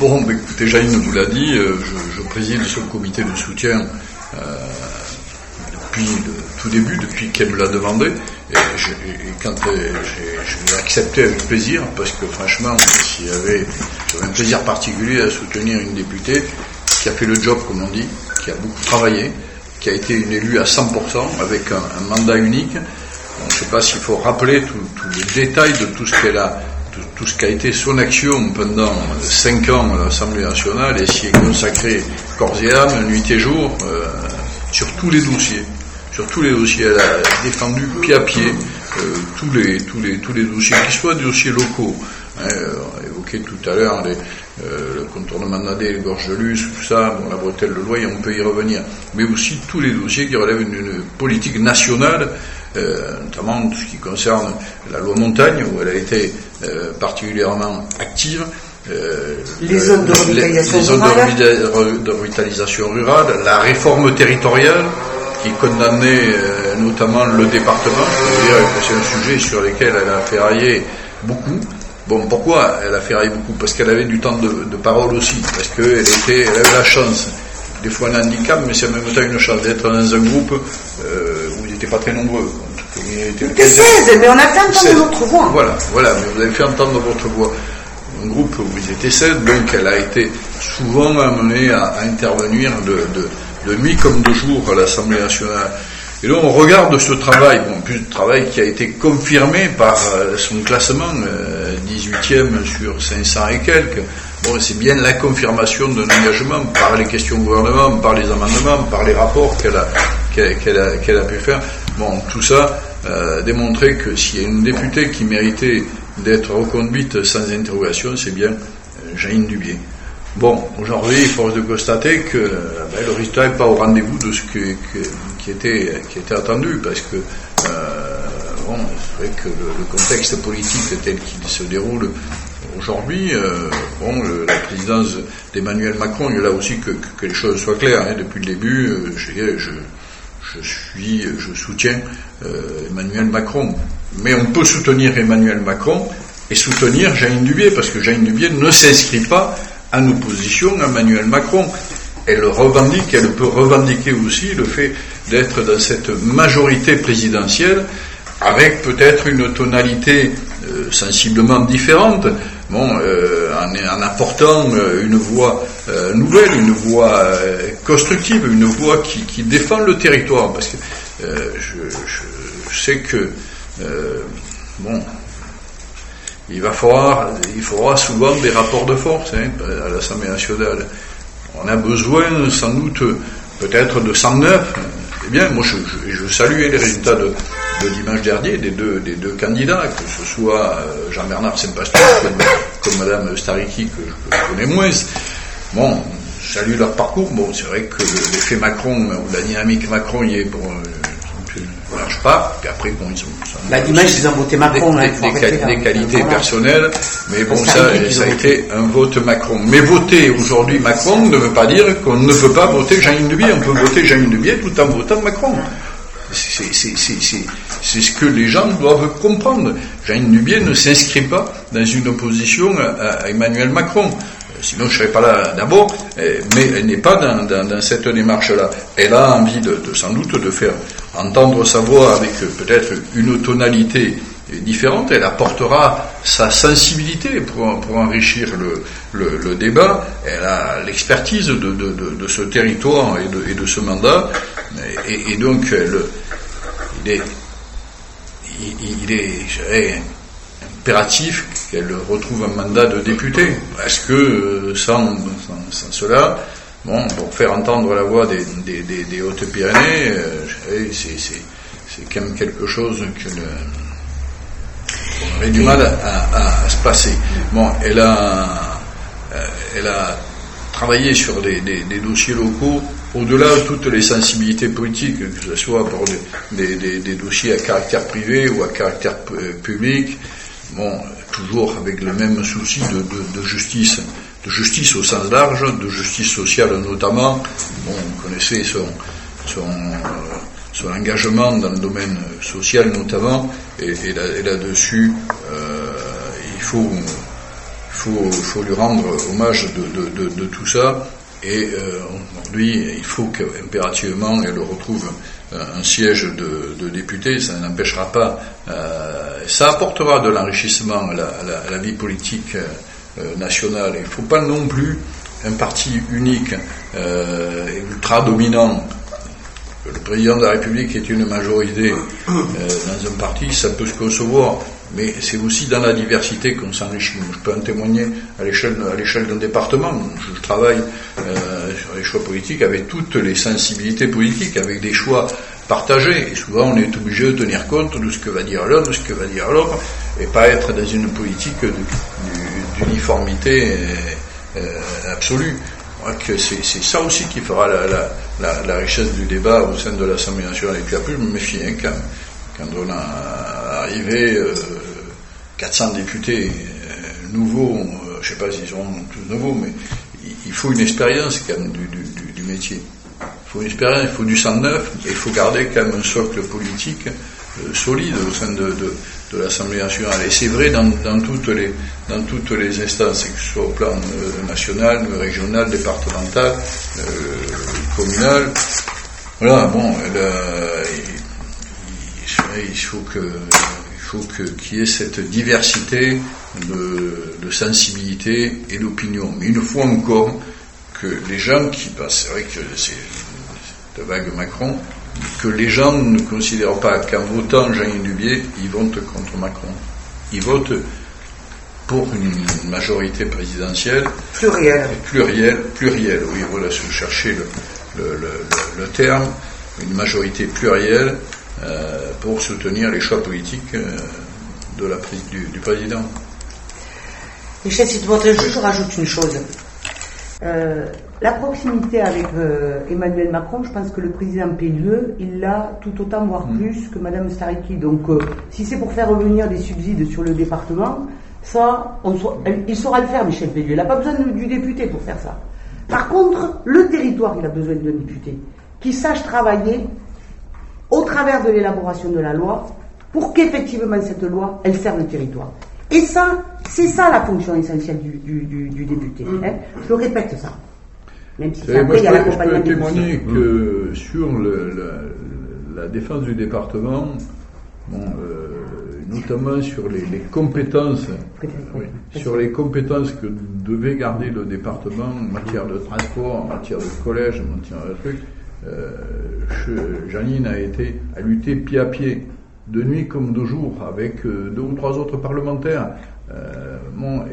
Bon, écoutez, Jaïne vous l'a dit, je préside ce comité de soutien depuis le tout début, depuis qu'elle me l'a demandé, et quand je l'ai accepté avec plaisir, parce que franchement, j'avais un plaisir particulier à soutenir une députée qui a fait le job, comme on dit, qui a beaucoup travaillé, qui a été une élue à 100%, avec un mandat unique. Donc, je ne sais pas s'il faut rappeler tous les détails de tout ce qu'elle a, tout ce qu'a été son action pendant 5 ans à l'Assemblée nationale, et s'y est consacrée corps et âme, nuit et jour, sur tous les dossiers. Sur tous les dossiers, elle a défendu pied à pied tous les dossiers, qu'ils soient des dossiers locaux. On a évoqué tout à l'heure le contournement d'Adé, le Gorge de Luce, tout ça, la bretelle de Loyer, on peut y revenir. Mais aussi tous les dossiers qui relèvent d'une politique nationale, notamment tout ce qui concerne la loi montagne, où elle a été particulièrement active. Les zones de revitalisation rurale, la réforme territoriale, qui condamnait notamment le département. Je veux dire que c'est un sujet sur lequel elle a ferraillé beaucoup. Bon, pourquoi elle a ferraillé beaucoup? Parce qu'elle avait du temps de parole aussi, parce qu'elle avait la chance, des fois un handicap, mais c'est en même temps une chance d'être dans un groupe où ils n'étaient pas très nombreux. Il était 16, mais on a fait entendre notre voix. Voilà, mais vous avez fait entendre votre voix. Un groupe où ils étaient 16, donc elle a été souvent amenée à intervenir de nuit comme de jour à l'Assemblée nationale. Et là, on regarde ce travail, travail qui a été confirmé par son classement, 18e sur 500 et quelques. Bon, c'est bien la confirmation d'un engagement par les questions au gouvernement, par les amendements, par les rapports qu'elle a pu faire. Bon, tout ça démontrait que s'il y a une députée qui méritait d'être reconduite sans interrogation, c'est bien Jaïne Dubié. Bon, aujourd'hui, il faut de constater que le résultat n'est pas au rendez-vous de ce qui était attendu, parce que c'est vrai que le contexte politique tel qu'il se déroule aujourd'hui, la présidence d'Emmanuel Macron, il est là aussi que les choses soient claires. Depuis le début, je soutiens Emmanuel Macron. Mais on peut soutenir Emmanuel Macron et soutenir Jaïne Dubié, parce que Jaïne Dubié ne s'inscrit pas en opposition à Emmanuel Macron. Elle peut revendiquer aussi le fait d'être dans cette majorité présidentielle, avec peut-être une tonalité sensiblement différente, en apportant une voix nouvelle, une voix constructive, une voix qui défend le territoire, parce que je sais que il faudra souvent des rapports de force à l'Assemblée nationale. On a besoin sans doute peut-être de 109. Eh bien, moi je salue les résultats de dimanche dernier des deux candidats, que ce soit Jean-Bernard Saint-Pasteur comme Madame Stariki, que je connais moins. Bon, je salue leur parcours. Bon, c'est vrai que l'effet Macron ou la dynamique Macron y est ne marche pas, puis après ils ont dimanche ils ont voté Macron, des qualités personnelles, mais ça a été un vote Macron. Mais voter aujourd'hui Macron ne veut pas dire qu'on ne peut pas voter Jaïne Dubié. On peut voter Jaïne Dubié tout en votant Macron. C'est ce que les gens doivent comprendre. Jaïne Dubié ne s'inscrit pas dans une opposition à Emmanuel Macron. Sinon je ne serais pas là d'abord, mais elle n'est pas dans cette démarche-là. Elle a envie sans doute de faire entendre sa voix avec peut-être une tonalité différente. Elle apportera sa sensibilité pour enrichir le débat. Elle a l'expertise de ce territoire et de ce mandat, et donc il est je dirais, impératif qu'elle retrouve un mandat de député, parce que sans cela, pour faire entendre la voix des Hautes-Pyrénées, c'est quand même quelque chose qu'on aurait du mal à se passer. Elle a travaillé sur des dossiers locaux, au-delà de toutes les sensibilités politiques, que ce soit pour des dossiers à caractère privé ou à caractère public. Toujours avec le même souci de justice au sens large, de justice sociale notamment. Vous connaissez son engagement dans le domaine social notamment, et là-dessus, il faut lui rendre hommage de tout ça. Et aujourd'hui, il faut qu'impérativement elle retrouve un siège de député. Ça n'empêchera pas. Ça apportera de l'enrichissement à la vie politique nationale. Il ne faut pas non plus un parti unique, ultra dominant. Le président de la République est une majorité dans un parti, ça peut se concevoir, mais c'est aussi dans la diversité qu'on s'enrichit. Je peux en témoigner à l'échelle d'un département. Je travaille sur les choix politiques avec toutes les sensibilités politiques, avec des choix partagés. Et souvent, on est obligé de tenir compte de ce que va dire l'un, de ce que va dire l'autre, et pas être dans une politique d'uniformité absolue. Je crois que c'est ça aussi qui fera la richesse du débat au sein de l'Assemblée nationale. Et puis après, je me méfie, quand on a arrivé 400 députés nouveaux, je ne sais pas s'ils seront tous nouveaux, mais il faut une expérience quand même du métier. Il faut une expérience, il faut du sang neuf, et il faut garder quand même un socle politique solide au sein de l'Assemblée nationale. Et c'est vrai dans toutes les instances, que ce soit au plan national, régional, départemental, communal. Voilà, bon, il faut qu'il y ait cette diversité de sensibilité et d'opinion. Mais une fois encore, que les gens c'est vrai que c'est de vague Macron, que les gens ne considèrent pas qu'en votant Jean-Yves Dubié, ils votent contre Macron. Ils votent pour une majorité présidentielle plurielle, oui, voilà, si vous cherchez le terme, une majorité plurielle pour soutenir les choix politiques du président. Michel, si tu m'entends, je rajoute une chose. La proximité avec Emmanuel Macron, je pense que le président PLUE, il l'a tout autant, voire plus, que Madame Stariki. Donc, si c'est pour faire revenir des subsides sur le département, ça, il saura le faire, Michel PLUE. Il n'a pas besoin du député pour faire ça. Par contre, le territoire, il a besoin d'un député qui sache travailler au travers de l'élaboration de la loi pour qu'effectivement cette loi, elle serve le territoire. Et ça, c'est ça la fonction essentielle du député. Hein. Je le répète ça. Même si après, il y a l'accompagnement. Je peux témoigner que sur la défense du département, notamment sur les compétences, sur les compétences que devait garder le département en matière de transport, en matière de collège, en matière de trucs, Janine a lutté pied à pied, de nuit comme de jour, avec 2 ou 3 autres parlementaires.